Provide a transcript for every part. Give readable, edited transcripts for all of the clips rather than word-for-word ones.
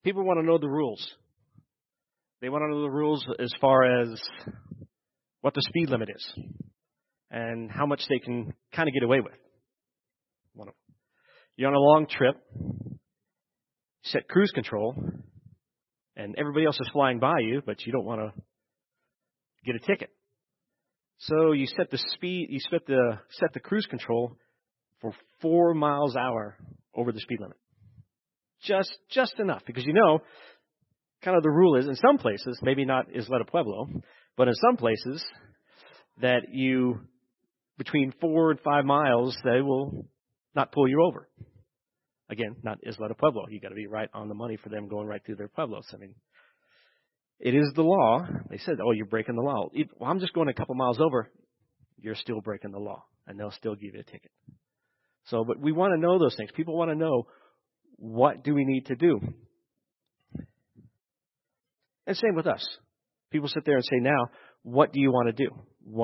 People want to know the rules. They want to know the rules as far as what the speed limit is and how much they can kind of get away with. You're on a long trip, set cruise control, and everybody else is flying by you, but you don't want to get a ticket. So you set the speed, set the cruise control for 4 miles an hour over the speed limit. Just enough, because kind of the rule is in some places, maybe not Isleta Pueblo, but in some places that between 4 and 5 miles, they will not pull you over. Again, not Isleta Pueblo. You got to be right on the money for them going right through their pueblos. I mean, it is the law. They said, "Oh, you're breaking the law." Well, I'm just going a couple miles over. You're still breaking the law, and they'll still give you a ticket. So, but we want to know those things. People want to know, what do we need to do? And same with us. People sit there and say, "Now, what do you want to do?"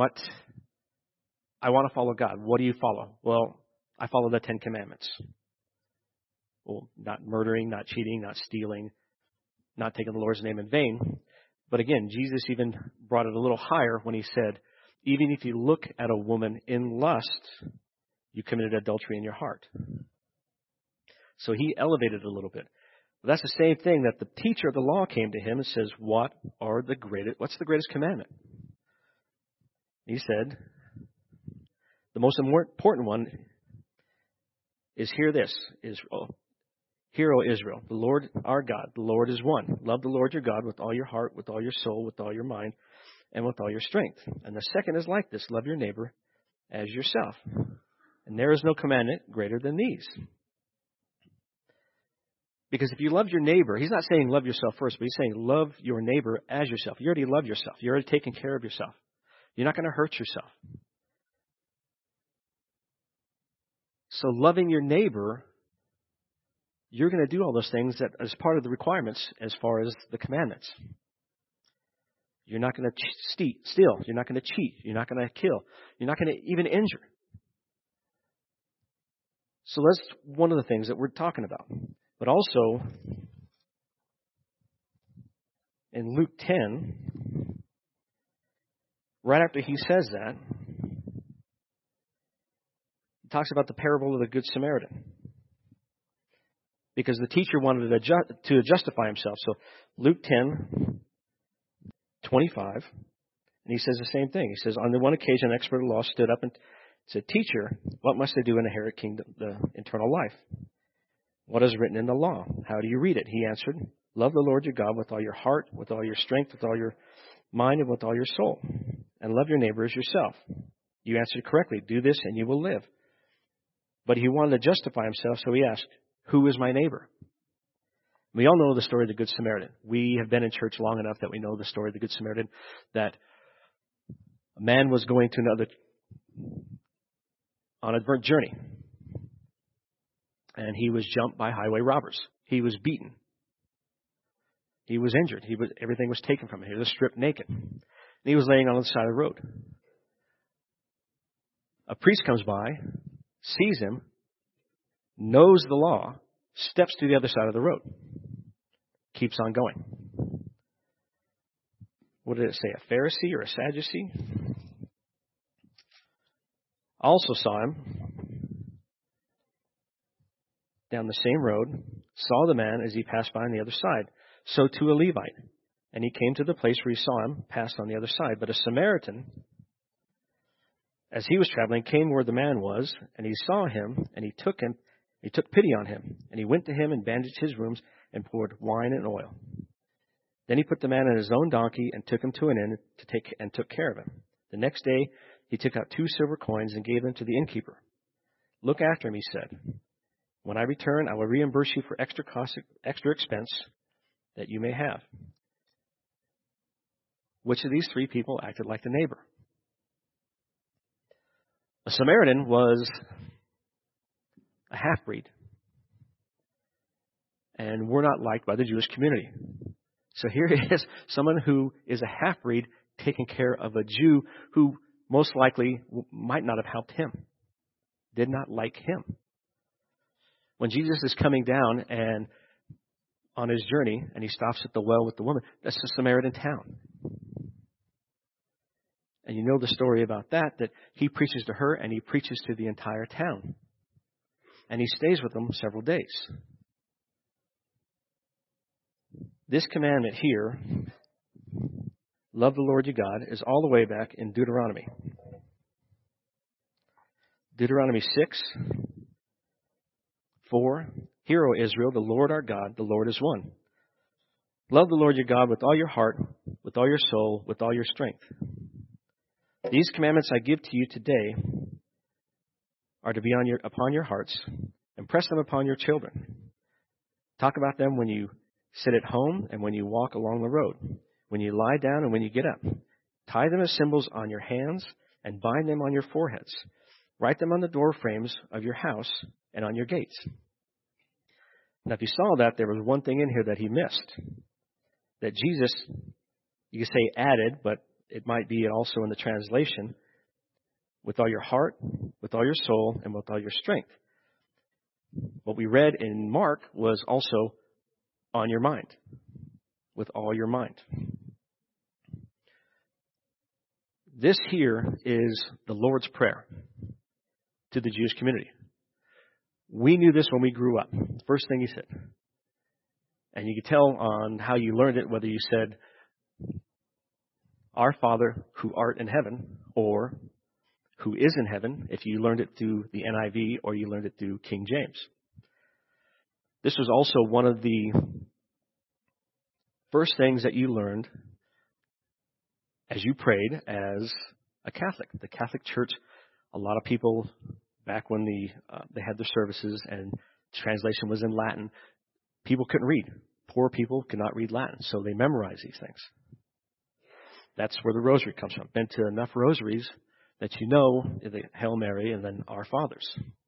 I want to follow God. What do you follow? Well, I follow the 10 Commandments. Well, not murdering, not cheating, not stealing, not taking the Lord's name in vain. But again, Jesus even brought it a little higher when he said, even if you look at a woman in lust, you committed adultery in your heart. So he elevated it a little bit. But that's the same thing that the teacher of the law came to him and says, what's the greatest commandment? He said, the most important one is hear this, Israel. Hear, O Israel, the Lord our God, the Lord is one. Love the Lord your God with all your heart, with all your soul, with all your mind, and with all your strength. And the second is like this, love your neighbor as yourself. And there is no commandment greater than these. Because if you love your neighbor, he's not saying love yourself first, but he's saying love your neighbor as yourself. You already love yourself. You're already taking care of yourself. You're not going to hurt yourself. So loving your neighbor, you're going to do all those things that as part of the requirements as far as the commandments. You're not going to steal. You're not going to cheat. You're not going to kill. You're not going to even injure. So that's one of the things that we're talking about. But also, in Luke 10, right after he says that, he talks about the parable of the Good Samaritan. Because the teacher wanted to justify himself. So Luke 10, 25, and he says the same thing. He says, on the one occasion, an expert of the law stood up and said, Teacher, what must I do to inherit the eternal life? What is written in the law? How do you read it? He answered, love the Lord your God with all your heart, with all your strength, with all your mind, and with all your soul. And love your neighbor as yourself. You answered correctly. Do this and you will live. But he wanted to justify himself, so he asked, who is my neighbor? We all know the story of the Good Samaritan. We have been in church long enough that we know the story of the Good Samaritan, that a man was going to on a journey. And he was jumped by highway robbers. He was beaten. He was injured. Everything was taken from him. He was stripped naked. And he was laying on the side of the road. A priest comes by, sees him, knows the law, steps to the other side of the road, keeps on going. What did it say? A Pharisee or a Sadducee? Also saw him down the same road, saw the man as he passed by on the other side. So too a Levite. And he came to the place where he saw him, passed on the other side. But a Samaritan, as he was traveling, came where the man was, and he saw him, and he took pity on him, and he went to him and bandaged his wounds and poured wine and oil. Then he put the man on his own donkey and took him to an inn and took care of him. The next day he took out 2 silver coins and gave them to the innkeeper. Look after him, he said. When I return, I will reimburse you for extra expense that you may have. Which of these 3 people acted like the neighbor? A Samaritan was a half-breed. And we're not liked by the Jewish community. So here is someone who is a half-breed taking care of a Jew who most likely might not have helped him, did not like him. When Jesus is coming down and on his journey and he stops at the well with the woman. That's the Samaritan town. And you know the story about that he preaches to her and he preaches to the entire town. And he stays with them several days. This commandment here, love the Lord your God, is all the way back in Deuteronomy. Deuteronomy 6:4. Hear, O Israel, the Lord our God, the Lord is one. Love the Lord your God with all your heart, with all your soul, with all your strength. These commandments I give to you today are to be upon your hearts, and press them upon your children. Talk about them when you sit at home and when you walk along the road, when you lie down and when you get up. Tie them as symbols on your hands and bind them on your foreheads. Write them on the door frames of your house and on your gates. Now, if you saw that, there was one thing in here that he missed. That Jesus, you could say added, but it might be also in the translation, with all your heart, with all your soul, and with all your strength. What we read in Mark was also on your mind, with all your mind. This here is the Lord's Prayer to the Jewish community. We knew this when we grew up. First thing he said. And you could tell on how you learned it, whether you said, Our Father who art in heaven, or who is in heaven, if you learned it through the NIV or you learned it through King James. This was also one of the first things that you learned as you prayed as a Catholic. The Catholic Church, a lot of people, back when they had their services and translation was in Latin, people couldn't read. Poor people could not read Latin, so they memorized these things. That's where the rosary comes from. Been to enough rosaries that you know the Hail Mary and then Our Fathers.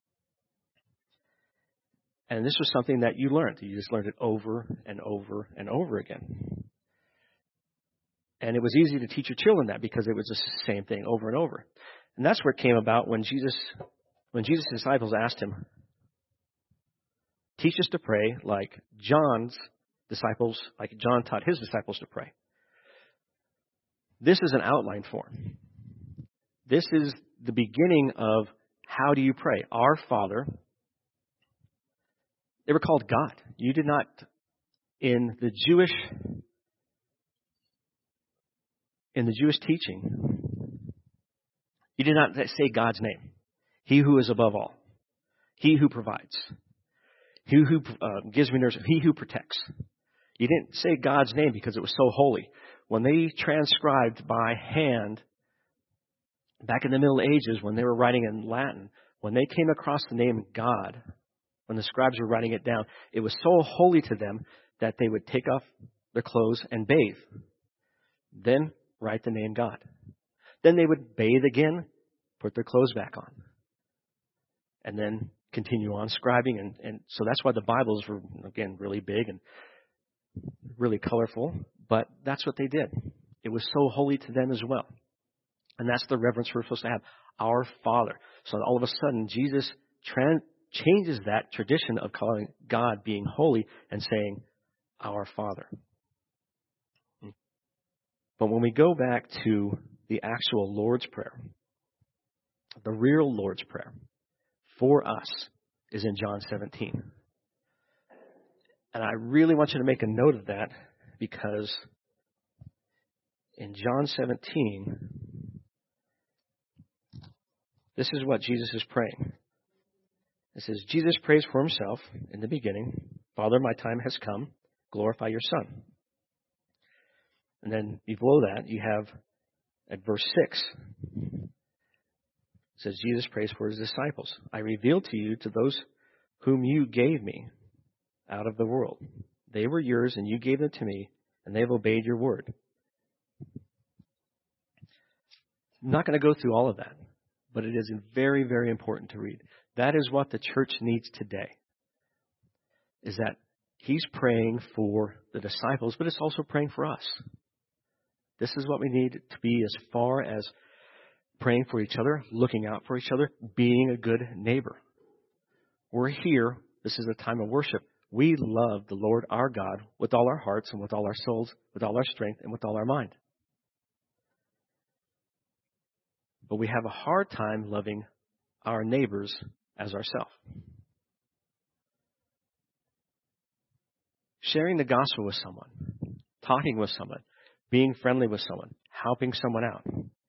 And this was something that you learned. You just learned it over and over and over again. And it was easy to teach your children that because it was the same thing over and over. And that's where it came about when Jesus' disciples asked him, teach us to pray like John's disciples, like John taught his disciples to pray. This is an outline form. This is the beginning of how do you pray. Our Father. They were called God. You did not, in the Jewish teaching, you did not say God's name. He who is above all. He who provides. He who gives me nourishment. He who protects. You didn't say God's name because it was so holy. When they transcribed by hand, back in the Middle Ages, when they were writing in Latin, when they came across the name God, when the scribes were writing it down, it was so holy to them that they would take off their clothes and bathe. Then write the name God. Then they would bathe again, put their clothes back on, and then continue on scribing. And so that's why the Bibles were, again, really big and really colorful. But that's what they did. It was so holy to them as well. And that's the reverence we're supposed to have. Our Father. So all of a sudden, Jesus changes that tradition of calling God being holy and saying, Our Father. But when we go back to the actual Lord's Prayer, the real Lord's Prayer for us is in John 17. And I really want you to make a note of that because in John 17, this is what Jesus is praying. It says, Jesus prays for himself in the beginning, Father, my time has come, glorify your Son. And then below that, you have at verse 6, it says, Jesus prays for his disciples. I revealed to you to those whom you gave me out of the world. They were yours and you gave them to me, and they have obeyed your word. I'm not going to go through all of that, but it is very, very important to read. That is what the church needs today, is that he's praying for the disciples, but it's also praying for us. This is what we need to be as far as praying for each other, looking out for each other, being a good neighbor. We're here. This is a time of worship. we love the Lord our God with all our hearts and with all our souls, with all our strength and with all our mind. But we have a hard time loving our neighbors as ourselves. Sharing the gospel with someone, talking with someone, being friendly with someone, helping someone out.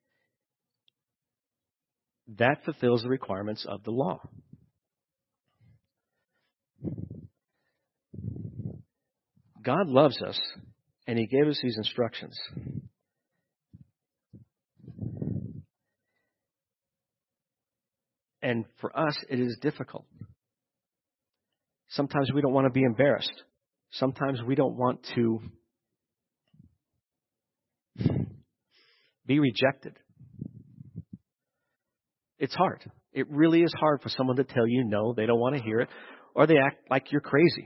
That fulfills the requirements of the law. God loves us, and He gave us these instructions. And for us, it is difficult. Sometimes we don't want to be embarrassed. Sometimes we don't want to be rejected. It's hard. It really is hard for someone to tell you no, they don't want to hear it, or they act like you're crazy.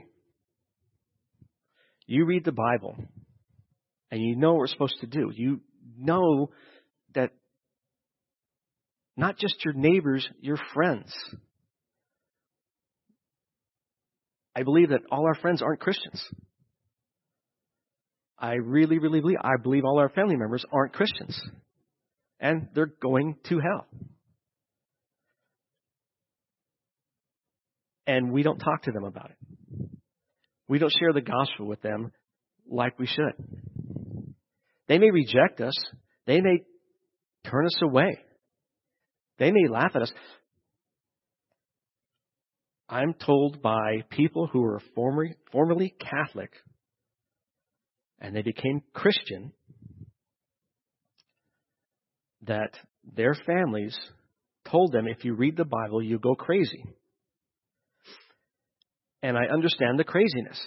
You read the Bible, and you know what we're supposed to do. You know that not just your neighbors, your friends. I believe that all our friends aren't Christians. I really, really believe. I believe all our family members aren't Christians. And they're going to hell. And we don't talk to them about it. We don't share the gospel with them like we should. They may reject us. They may turn us away. They may laugh at us. I'm told by people who were formerly Catholic and they became Christian that their families told them, if you read the Bible, you go crazy. And I understand the craziness.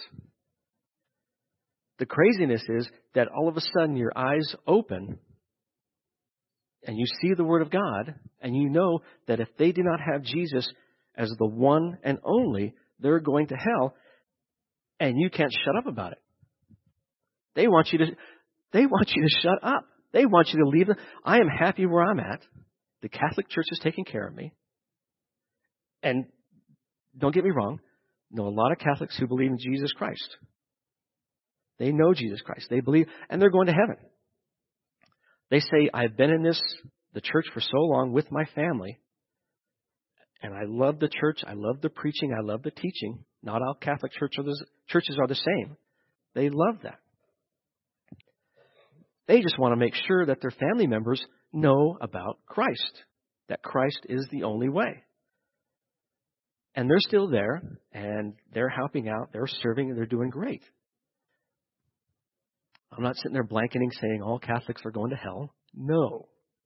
The craziness is that all of a sudden your eyes open and you see the Word of God and you know that if they do not have Jesus as the one and only, they're going to hell, and you can't shut up about it. They want you to shut up. They want you to leave. I am happy where I'm at. The Catholic Church is taking care of me. And don't get me wrong, I know a lot of Catholics who believe in Jesus Christ. They know Jesus Christ. They believe, and they're going to heaven. They say, I've been in the church for so long with my family, and I love the church, I love the preaching, I love the teaching. Not all Catholic churches are the same. They love that. They just want to make sure that their family members know about Christ, that Christ is the only way. And they're still there, and they're helping out, they're serving, and they're doing great. I'm not sitting there blanketing saying all Catholics are going to hell. No.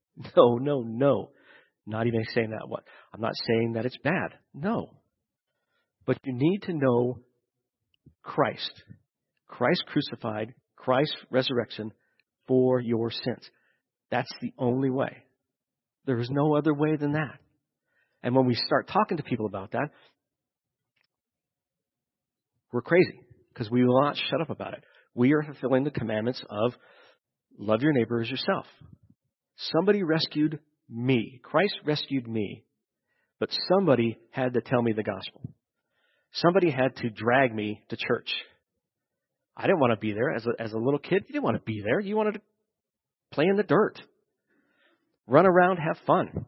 Not even saying that. What? I'm not saying that it's bad. No. But you need to know Christ. Christ crucified, Christ's resurrection for your sins. That's the only way. There is no other way than that. And when we start talking to people about that, we're crazy because we will not shut up about it. We are fulfilling the commandments of love your neighbor as yourself. Somebody rescued me. Christ rescued me. But somebody had to tell me the gospel. Somebody had to drag me to church. I didn't want to be there. As a little kid, you didn't want to be there. You wanted to play in the dirt. Run around, have fun.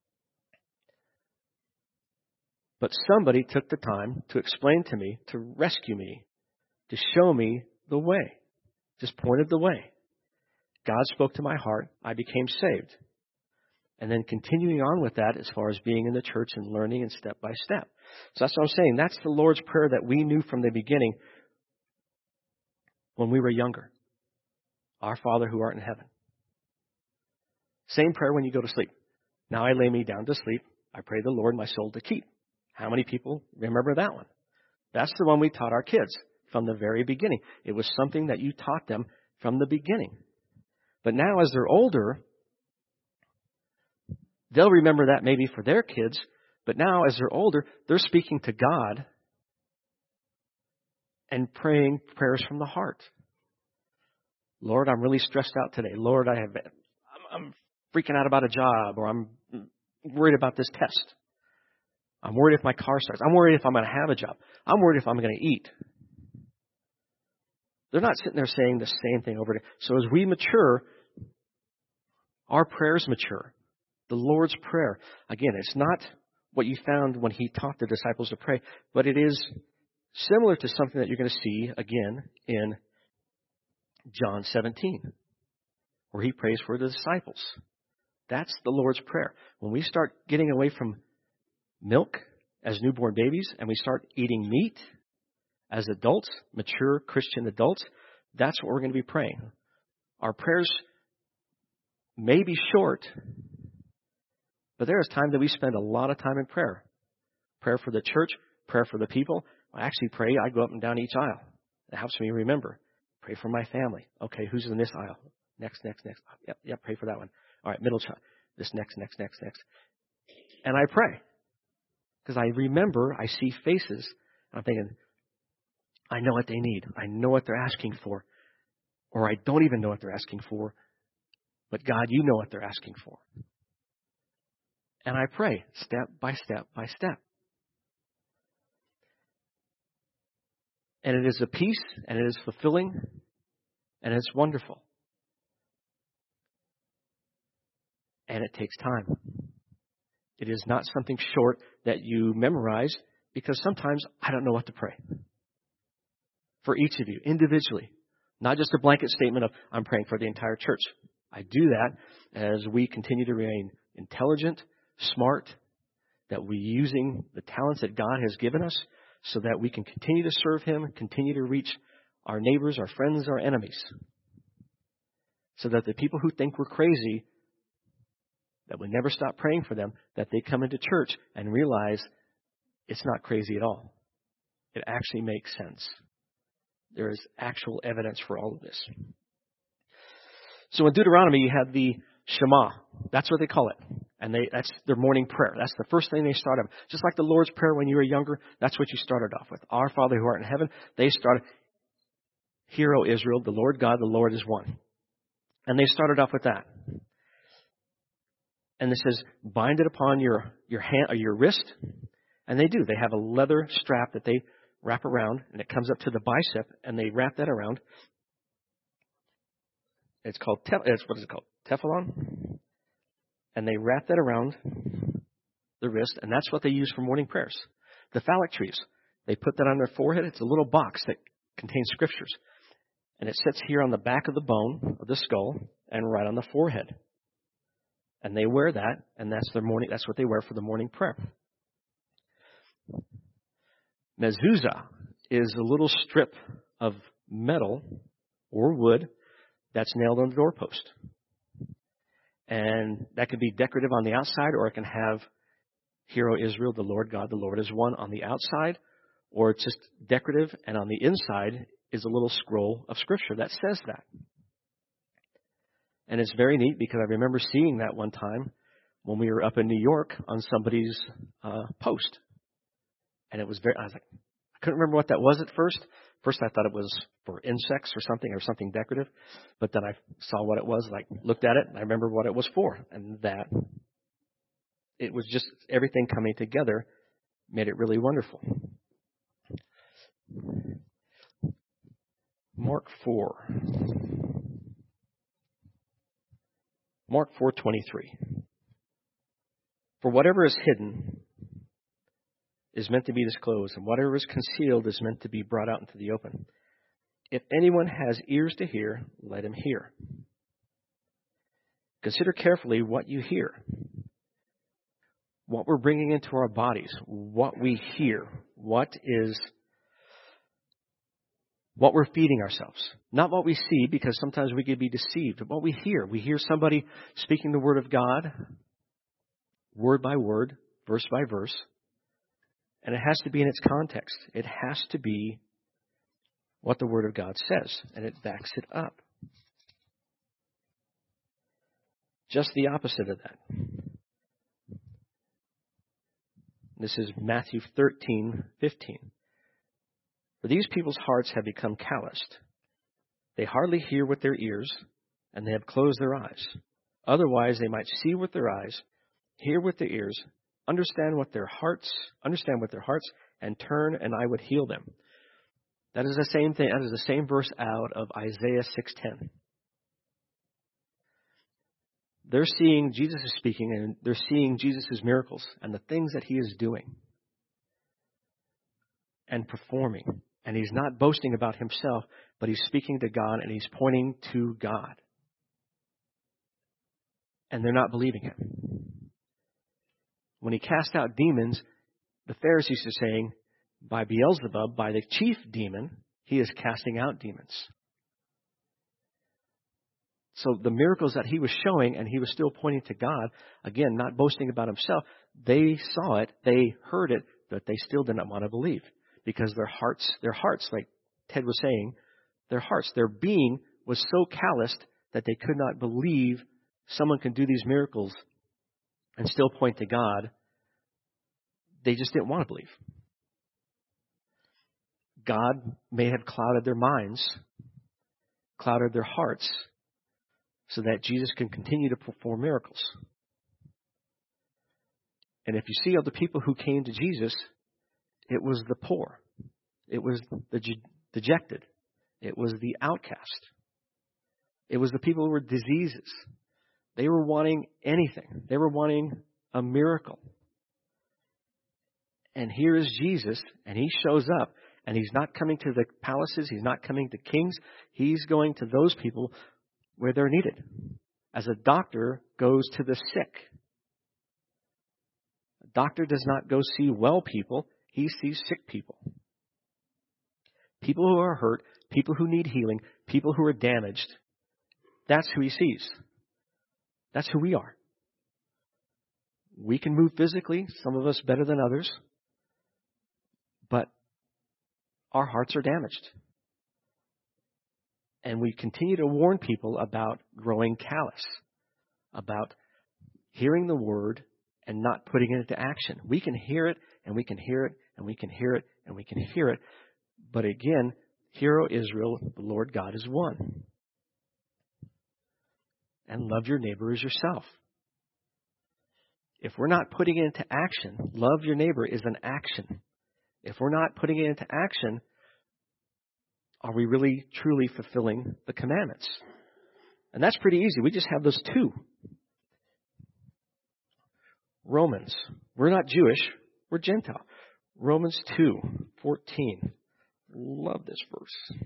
But somebody took the time to explain to me, to rescue me, to show me the way. Just pointed the way. God spoke to my heart. I became saved. And then continuing on with that as far as being in the church and learning and step by step. So that's what I'm saying. That's the Lord's Prayer that we knew from the beginning when we were younger. Our Father who art in heaven. Same prayer when you go to sleep. Now I lay me down to sleep. I pray the Lord my soul to keep. How many people remember that one? That's the one we taught our kids from the very beginning. It was something that you taught them from the beginning. But now as they're older, they'll remember that maybe for their kids. But now as they're older, they're speaking to God and praying prayers from the heart. Lord, I'm really stressed out today. Lord, I'm freaking out about a job, or I'm worried about this test. I'm worried if my car starts. I'm worried if I'm going to have a job. I'm worried if I'm going to eat. They're not sitting there saying the same thing over again. So as we mature, our prayers mature. The Lord's Prayer, again, it's not what you found when he taught the disciples to pray, but it is similar to something that you're going to see again in John 17, where he prays for the disciples. That's the Lord's Prayer. When we start getting away from milk as newborn babies and we start eating meat as adults, mature Christian adults, that's what we're going to be praying. Our prayers may be short, but there is time that we spend a lot of time in prayer. Prayer for the church, prayer for the people. I actually pray. I go up and down each aisle. It helps me remember. Pray for my family. Okay, who's in this aisle? Next. Yep, pray for that one. All right, middle child. This next. And I pray. Because I remember, I see faces, and I'm thinking, I know what they need. I know what they're asking for. Or I don't even know what they're asking for. But God, you know what they're asking for. And I pray, step by step by step. And it is a peace, and it is fulfilling, and it's wonderful. And it takes time. It is not something short that you memorize, because sometimes I don't know what to pray. For each of you, individually. Not just a blanket statement of, I'm praying for the entire church. I do that as we continue to remain intelligent, smart, that we're using the talents that God has given us so that we can continue to serve Him, continue to reach our neighbors, our friends, our enemies. So that the people who think we're crazy, that we never stop praying for them, that they come into church and realize it's not crazy at all. It actually makes sense. There is actual evidence for all of this. So in Deuteronomy, you have the Shema. That's what they call it. And that's their morning prayer. That's the first thing they start off. Just like the Lord's Prayer when you were younger, that's what you started off with. Our Father who art in heaven. They started, Hear, O Israel, the Lord God, the Lord is one. And they started off with that. And it says, bind it upon your hand or your wrist. And they do. They have a leather strap that they wrap around, and it comes up to the bicep, and they wrap that around. It's called, what is it called? Tefillin. And they wrap that around the wrist, and that's what they use for morning prayers. The phylacteries, they put that on their forehead. It's a little box that contains scriptures. And it sits here on the back of the bone of the skull and right on the forehead. And they wear that, and that's what they wear for the morning prayer. Mezuzah is a little strip of metal or wood that's nailed on the doorpost. And that can be decorative on the outside, or it can have, Hear, O Israel, the Lord God, the Lord is one on the outside, or it's just decorative, and on the inside is a little scroll of Scripture that says that. And it's very neat because I remember seeing that one time when we were up in New York on somebody's post. And it was I was like, I couldn't remember what that was at first. First I thought it was for insects or something decorative. But then I saw what it was, like looked at it, and I remember what it was for. And that it was just everything coming together made it really wonderful. Mark 4:23. For whatever is hidden is meant to be disclosed, and whatever is concealed is meant to be brought out into the open. If anyone has ears to hear, let him hear. Consider carefully what you hear, what we're bringing into our bodies, what we hear, what we're feeding ourselves. Not what we see, because sometimes we could be deceived. But what we hear. We hear somebody speaking the Word of God, word by word, verse by verse. And it has to be in its context. It has to be what the Word of God says. And it backs it up. Just the opposite of that. This is Matthew 13:15. For these people's hearts have become calloused. They hardly hear with their ears, and they have closed their eyes. Otherwise, they might see with their eyes, hear with their ears, understand with their hearts, and turn, and I would heal them. That is the same thing. That is the same verse out of Isaiah 6:10. They're seeing Jesus is speaking, and they're seeing Jesus' miracles and the things that he is doing and performing. And he's not boasting about himself, but he's speaking to God and he's pointing to God. And they're not believing him. When he cast out demons, the Pharisees are saying, by Beelzebub, by the chief demon, he is casting out demons. So the miracles that he was showing, and he was still pointing to God, again, not boasting about himself, they saw it, they heard it, but they still did not want to believe. Because their hearts, like Ted was saying, their being was so calloused that they could not believe someone can do these miracles and still point to God. They just didn't want to believe. God may have clouded their minds, clouded their hearts, so that Jesus can continue to perform miracles. And if you see other people who came to Jesus, it was the poor. It was the dejected. It was the outcast. It was the people who were diseases. They were wanting anything. They were wanting a miracle. And here is Jesus, and he shows up, and he's not coming to the palaces. He's not coming to kings. He's going to those people where they're needed. As a doctor goes to the sick. A doctor does not go see well people. He sees sick people. People who are hurt, people who need healing, people who are damaged. That's who he sees. That's who we are. We can move physically, some of us better than others, but our hearts are damaged. And we continue to warn people about growing callous, about hearing the word and not putting it into action. We can hear it, and we can hear it, and we can hear it, and we can hear it. But again, hear, O Israel, the Lord God is one. And love your neighbor as yourself. If we're not putting it into action, love your neighbor is an action. If we're not putting it into action, are we really, truly fulfilling the commandments? And that's pretty easy. We just have those two. Romans. We're not Jewish. We're Gentile. Romans 2:14. Love this verse.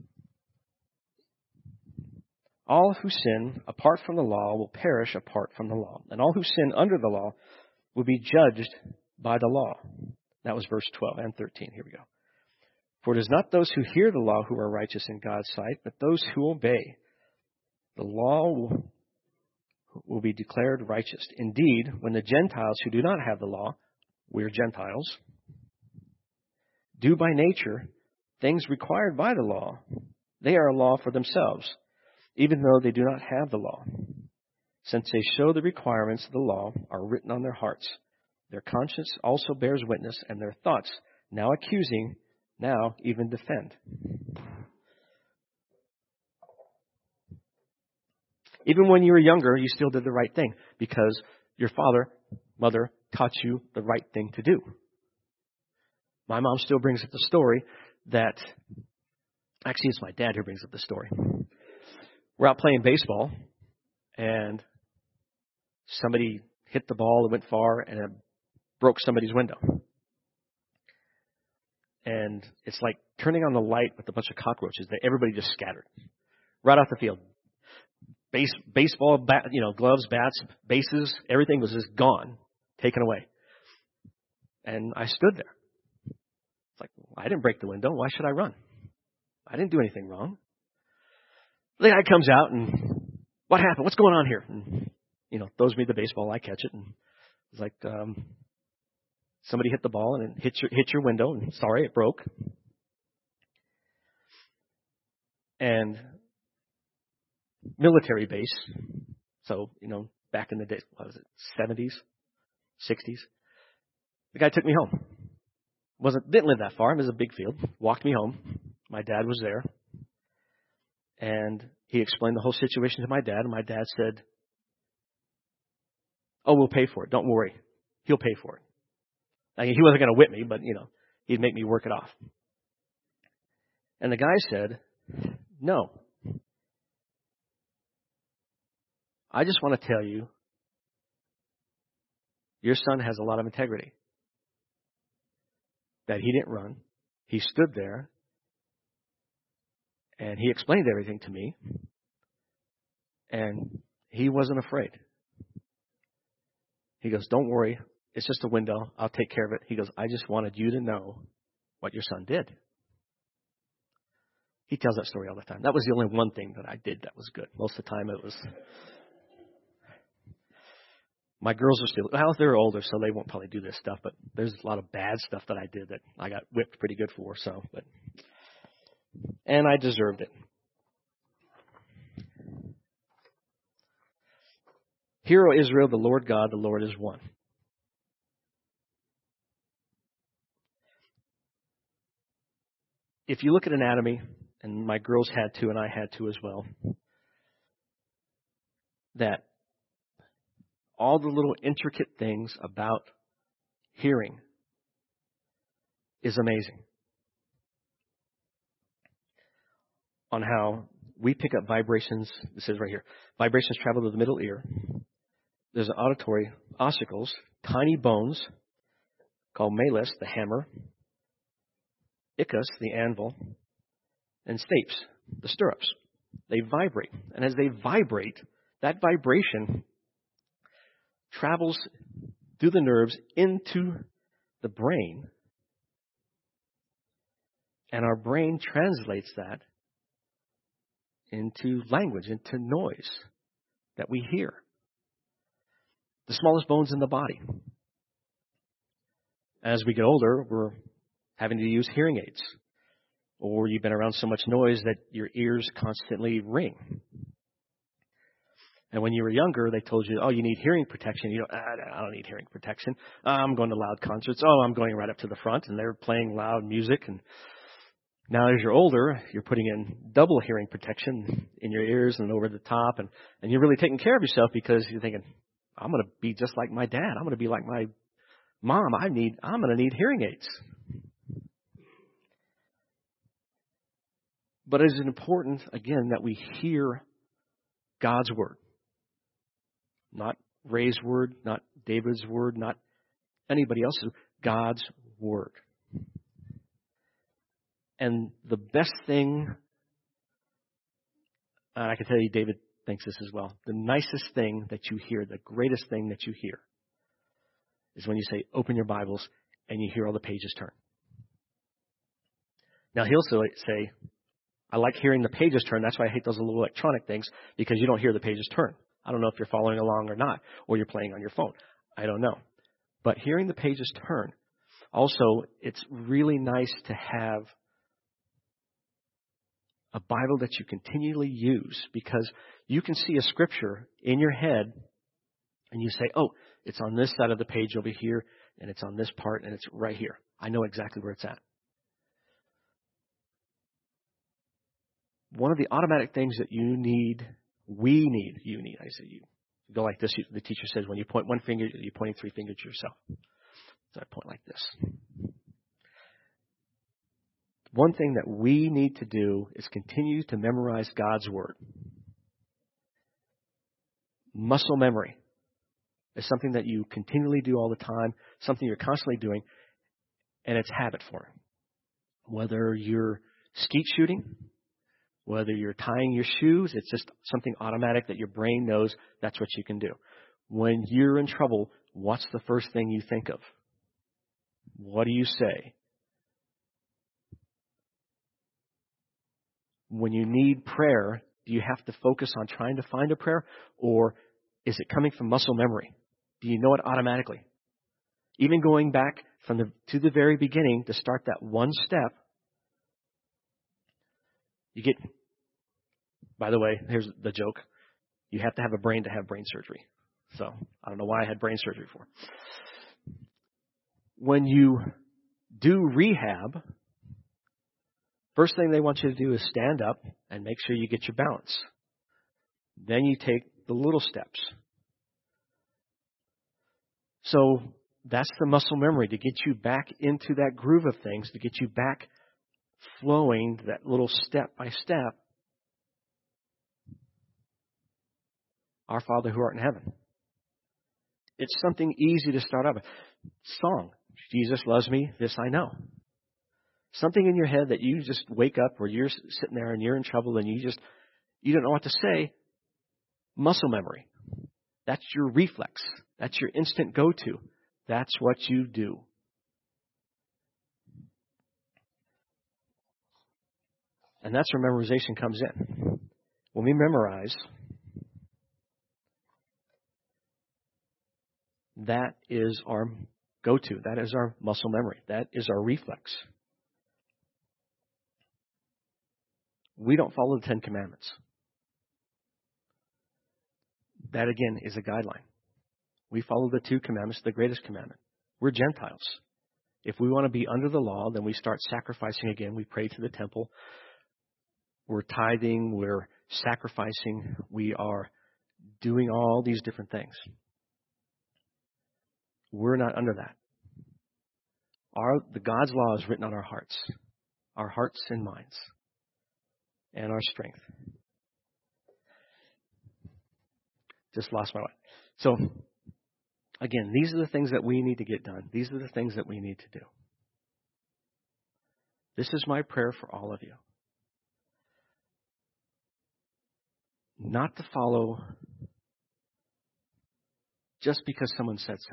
All who sin apart from the law will perish apart from the law. And all who sin under the law will be judged by the law. That was verse 12 and 13. Here we go. For it is not those who hear the law who are righteous in God's sight, but those who obey. The law will be declared righteous. Indeed, when the Gentiles who do not have the law, we're Gentiles, do by nature things required by the law, they are a law for themselves, even though they do not have the law. Since they show the requirements of the law are written on their hearts, their conscience also bears witness, and their thoughts, now accusing, now even defend. Even when you were younger, you still did the right thing because your father, mother taught you the right thing to do. My mom still brings up the story that, actually it's my dad who brings up the story. We're out playing baseball and somebody hit the ball that went far and it broke somebody's window. And it's like turning on the light with a bunch of cockroaches. Everybody just scattered right off the field. Baseball, gloves, bats, bases, everything was just gone, taken away. And I stood there. It's like, I didn't break the window. Why should I run? I didn't do anything wrong. The guy comes out and, what happened? What's going on here? And, throws me the baseball. I catch it. And it's like, somebody hit the ball and it hit your window. And sorry, it broke. And military base. So, back in the day, what was it, 70s, 60s? The guy took me home. Didn't live that far. It was a big field. Walked me home. My dad was there. And he explained the whole situation to my dad. And my dad said, "Oh, we'll pay for it. Don't worry. He'll pay for it." He wasn't going to whip me, but, he'd make me work it off. And the guy said, no. I just want to tell you, your son has a lot of integrity. That he didn't run. He stood there. And he explained everything to me. And he wasn't afraid. He goes, don't worry. It's just a window. I'll take care of it. He goes, I just wanted you to know what your son did. He tells that story all the time. That was the only one thing that I did that was good. Most of the time it was... My girls are still... Well, they're older, so they won't probably do this stuff. But there's a lot of bad stuff that I did that I got whipped pretty good for. And I deserved it. Hear, O Israel, the Lord God, the Lord is one. If you look at anatomy, and my girls had to, and I had to as well, that all the little intricate things about hearing is amazing. On how we pick up vibrations, it says right here, vibrations travel to the middle ear. There's an auditory ossicles, tiny bones called malleus, the hammer, ichus, the anvil, and stapes, the stirrups. They vibrate. And as they vibrate, that vibration travels through the nerves into the brain. And our brain translates that into language, into noise that we hear. The smallest bones in the body. As we get older, we're having to use hearing aids. Or you've been around so much noise that your ears constantly ring. And when you were younger, they told you, oh, you need hearing protection. You go, I don't need hearing protection. I'm going to loud concerts. Oh, I'm going right up to the front, and they're playing loud music. And now as you're older, you're putting in double hearing protection in your ears and over the top. And you're really taking care of yourself because you're thinking, I'm going to be just like my dad. I'm going to be like my mom. I'm going to need hearing aids. But it is important, again, that we hear God's word. Not Ray's word, not David's word, not anybody else's. God's word. And the best thing, and I can tell you David thinks this as well, the nicest thing that you hear, the greatest thing that you hear, is when you say, open your Bibles, and you hear all the pages turn. Now he'll say, I like hearing the pages turn. That's why I hate those little electronic things, because you don't hear the pages turn. I don't know if you're following along or not, or you're playing on your phone. I don't know. But hearing the pages turn, also, it's really nice to have a Bible that you continually use, because you can see a scripture in your head and you say, oh, it's on this side of the page over here, and it's on this part, and it's right here. I know exactly where it's at. One of the automatic things that you need, I say you go like this. The teacher says when you point one finger, you're pointing three fingers to yourself. So I point like this. One thing that we need to do is continue to memorize God's word. Muscle memory is something that you continually do all the time, something you're constantly doing, and it's habit forming. Whether you're skeet shooting, whether you're tying your shoes, it's just something automatic that your brain knows that's what you can do. When you're in trouble, what's the first thing you think of? What do you say? When you need prayer, do you have to focus on trying to find a prayer, or is it coming from muscle memory? Do you know it automatically? Even going back to the very beginning to start that one step, you get, by the way, here's the joke. You have to have a brain to have brain surgery. So I don't know why I had brain surgery for. When you do rehab, first thing they want you to do is stand up and make sure you get your balance. Then you take the little steps. So that's the muscle memory, to get you back into that groove of things, to get you back flowing, that little step by step, Our Father who art in heaven. It's something easy to start out with. Song, Jesus loves me, this I know. Something in your head that you just wake up where you're sitting there and you're in trouble and you don't know what to say. Muscle memory. That's your reflex. That's your instant go-to. That's what you do. And that's where memorization comes in. When we memorize, that is our go-to. That is our muscle memory. That is our reflex. We don't follow the Ten Commandments. That, again, is a guideline. We follow the two commandments, the greatest commandment. We're Gentiles. If we want to be under the law, then we start sacrificing again. We pray to the temple. We're tithing. We're sacrificing. We are doing all these different things. We're not under that. The God's law is written on our hearts and minds, and our strength. Just lost my way. So, again, these are the things that we need to get done. These are the things that we need to do. This is my prayer for all of you. Not to follow just because someone said so.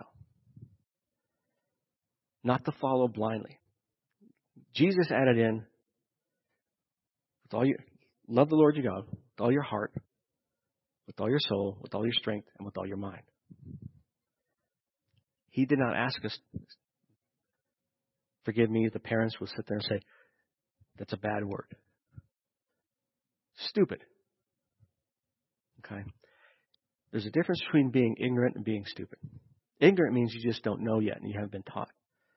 Not to follow blindly. Jesus added in, love the Lord your God with all your heart, with all your soul, with all your strength, and with all your mind. He did not ask us, forgive me, the parents will sit there and say, that's a bad word. Stupid. Okay? There's a difference between being ignorant and being stupid. Ignorant means you just don't know yet and you haven't been taught.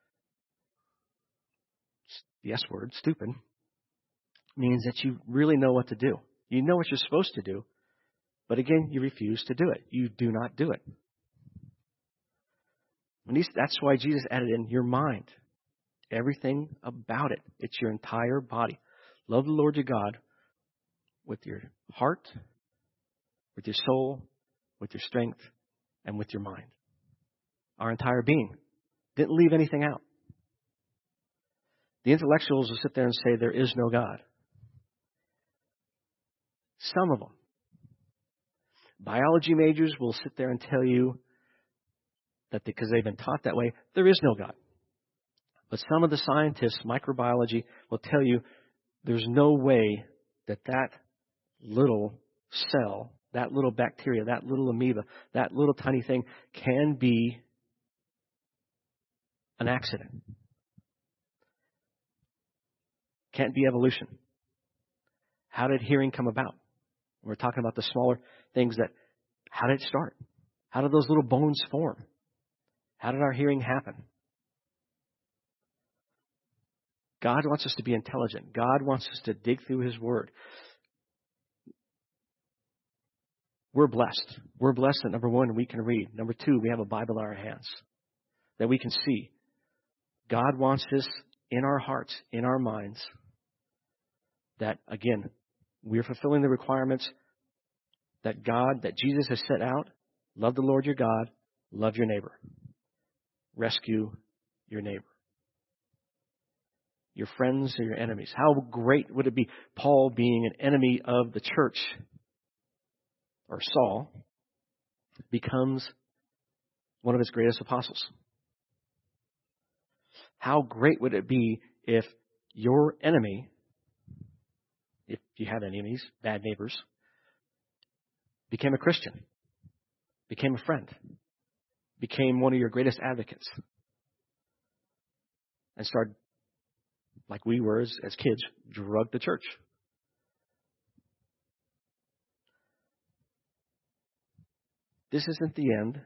The S word, stupid, means that you really know what to do. You know what you're supposed to do, but again, you refuse to do it. You do not do it. That's why Jesus added in your mind. Everything about it. It's your entire body. Love the Lord your God with your heart, with your soul, with your strength, and with your mind. Our entire being. Didn't leave anything out. The intellectuals will sit there and say there is no God. Some of them. Biology majors will sit there and tell you that because they've been taught that way, there is no God. But some of the scientists, microbiology, will tell you there's no way that little cell, that little bacteria, that little amoeba, that little tiny thing can be an accident. Can't be evolution. How did hearing come about? We're talking about the smaller things how did it start? How did those little bones form? How did our hearing happen? God wants us to be intelligent. God wants us to dig through His Word. We're blessed. We're blessed that, number one, we can read. Number two, we have a Bible in our hands that we can see. God wants this in our hearts, in our minds, that, again, we're fulfilling the requirements that Jesus has set out. Love the Lord your God. Love your neighbor. Rescue your neighbor. Your friends or your enemies. How great would it be, Paul being an enemy of the church, or Saul, becomes one of his greatest apostles. How great would it be if your enemy, if you have enemies, bad neighbors, became a Christian, became a friend, became one of your greatest advocates, and started, like we were as kids, drug to church. This isn't the end.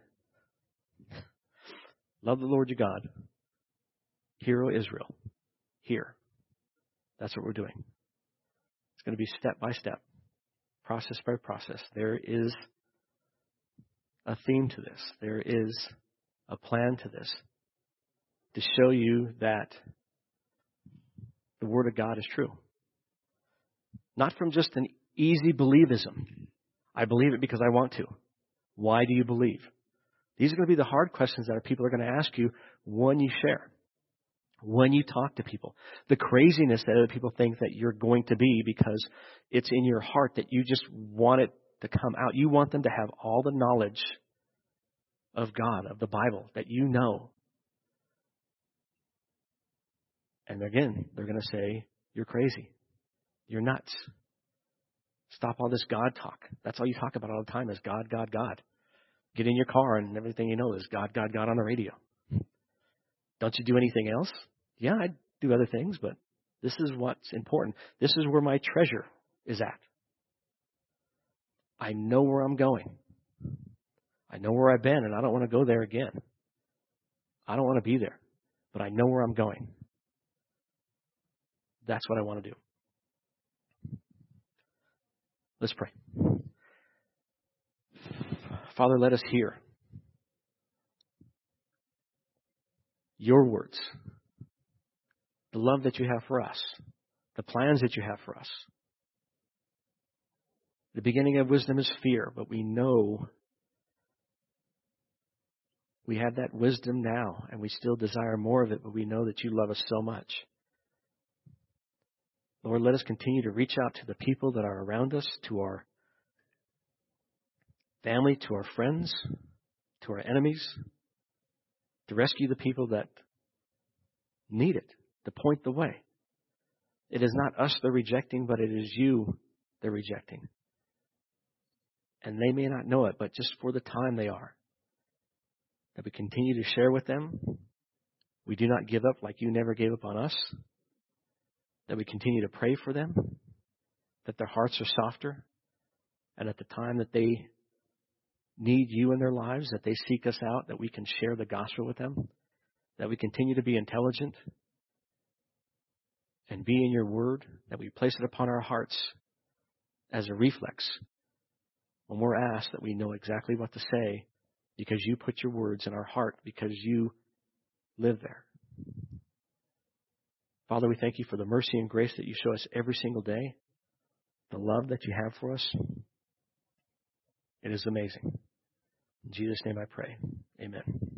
Love the Lord your God. Hear, O Israel. Here. That's what we're doing. It's going to be step by step, process by process. There is a theme to this. There is a plan to this to show you that the Word of God is true. Not from just an easy believism. I believe it because I want to. Why do you believe? These are going to be the hard questions that people are going to ask you when you share, when you talk to people. The craziness that other people think that you're going to be because it's in your heart that you just want it to come out. You want them to have all the knowledge of God, of the Bible, that you know. And again, they're going to say, you're crazy. You're nuts. Stop all this God talk. That's all you talk about all the time is God, God, God. Get in your car and everything you know is God, God, God on the radio. Don't you do anything else? Yeah, I do other things, but this is what's important. This is where my treasure is at. I know where I'm going. I know where I've been, and I don't want to go there again. I don't want to be there, but I know where I'm going. That's what I want to do. Let's pray. Father, let us hear your words, the love that you have for us, the plans that you have for us. The beginning of wisdom is fear, but we know we have that wisdom now, and we still desire more of it, but we know that you love us so much. Lord, let us continue to reach out to the people that are around us, to our family, to our friends, to our enemies, to rescue the people that need it, to point the way. It is not us they're rejecting, but it is you they're rejecting. And they may not know it, but just for the time they are. That we continue to share with them. We do not give up like you never gave up on us. That we continue to pray for them. That their hearts are softer. And at the time that they need you in their lives, that they seek us out, that we can share the gospel with them. That we continue to be intelligent and be in your word. That we place it upon our hearts as a reflex. When we're asked, that we know exactly what to say because you put your words in our heart because you live there. Father, we thank you for the mercy and grace that you show us every single day, the love that you have for us. It is amazing. In Jesus' name I pray. Amen.